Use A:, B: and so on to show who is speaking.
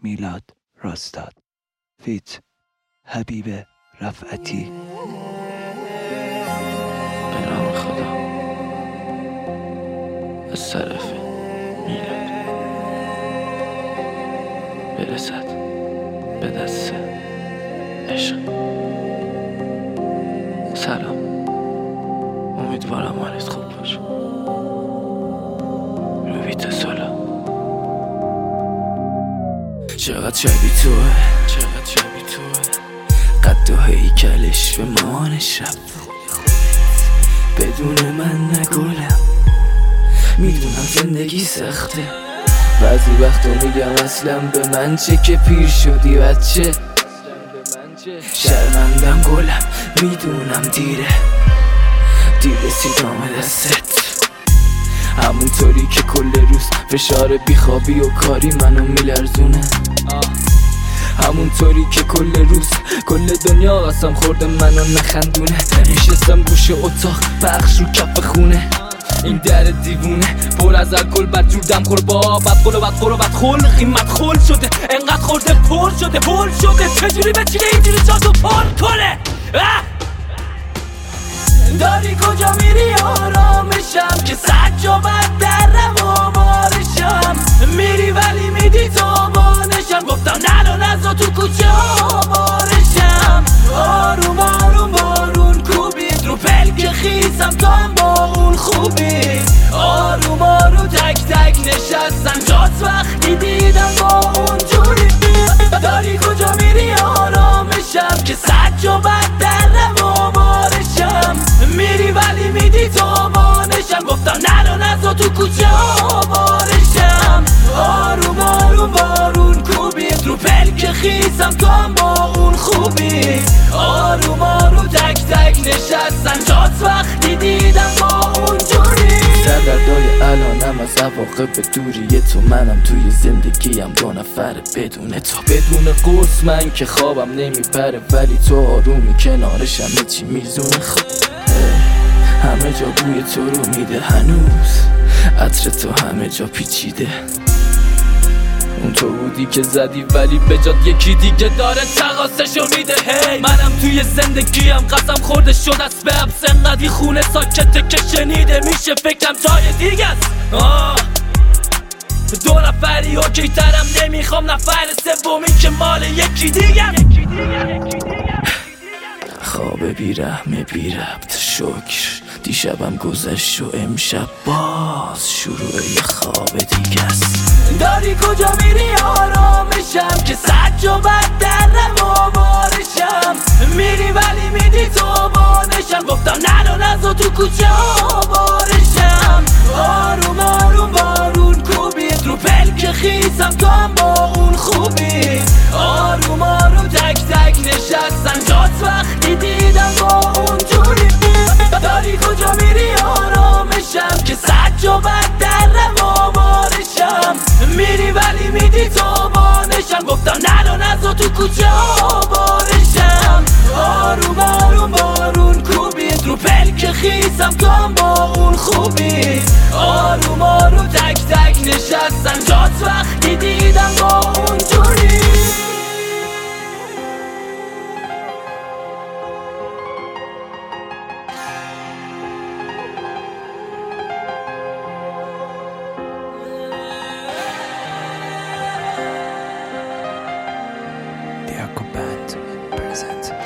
A: میلاد راستاد فیت حبیب رفعتی.
B: به نام خدا. از طرف میلاد برسد به دست عشق. سلام، امیدوارم حالت خوب باشه. رویت سالا چقدر شبیه توه، چقدر شبیه توه، قد و هیکلش به مامان شب. بدون من نگلم، میدونم زندگی سخته، بعضی وقتا میگم اصلا به من چه که پیر شدی بچه. شرمندم گلم، میدونم دیره رسیدم دستت. همونطوری که کل روز فشار بیخوابی و کاری منو میلرزونه، همونطوری که کل روز کل دنیا قسم خورده منو نخندونه. نشستم گوش اتاق پخش رو کف خونه، این در دیوونه پر از الکل، بدجور دم خور با بدقل و بدخور و بدخل. قیمت خل شده انقدر خورده پر شده پل شده، چجوری بچینه اینجوری جادو پر کنه. داری کجا میری آرامشم که سجابت در روامارشم. میری ولی میدی تابانشم، گفتم نرو نزا تو کوچه ها بارشم. آروم آروم بارون کوبید رو پلک خیزم تو هم با اون خوبی. آروم آروم تک تک نشستم جات وقتی دیدم با اون جوری. داری کجا میری آرامشم که سجابت در روامارشم. میری ولی میدی تابانشم، گفتم نرو نزا تو کوچه ها بارشم. آروم آروم بارون کوبید رو پلک خیزم تو هم با اون خوبی. آروم آروم تک تک نشستم جات وقتی دیدم با اون جوری. سردردای الانم از عواقب دوری تو، منم توی زندگیم دو نفر بدون تو. بدون قرص من که خوابم نمیپره، ولی تو آرومی کنارشم چی میزونه. خب همه جا بوی تو رو میده هنوز، عطر تو همه جا پیچیده. اون تو بودی که زدی ولی به جات یکی دیگه داره تقاسشو میده. هی منم توی زندگیم قسم خورده شد از به حبس، انقدی خونه ساکته که شنیده میشه فکرم جای دیگه است. دو نفری اوکی ترم، نمیخوام نفر سومی که مال یکی دیگه. خواب بیرحمه بی ربط شکر، دیشبم گذشت و امشب باز شروع یه خواب دیگه است. داری کجا میری آرامشم که سجابت در روامارشم. میری ولی میدی تابانشم، گفتم نرو نزا تو کوچه ها بارشم. آروم آروم بارون کوبید رو پلک خیزم تو هم با اون خوبی. آروم آروم تک تک نشستم جات وقتی دیدم با اون جوری. داری کجا میری آرامشم که سجابت در روامارشم. میری ولی میدی تابانشم، گفتم نرو نزا تو کوچه ها بارشم. آروم آروم بارون کوبید رو پلک خیزم تو هم با اون خوبی. آروم آروم تک تک نشستم جات وقتی دیدم با اون جوری.
A: The Aqua Band presents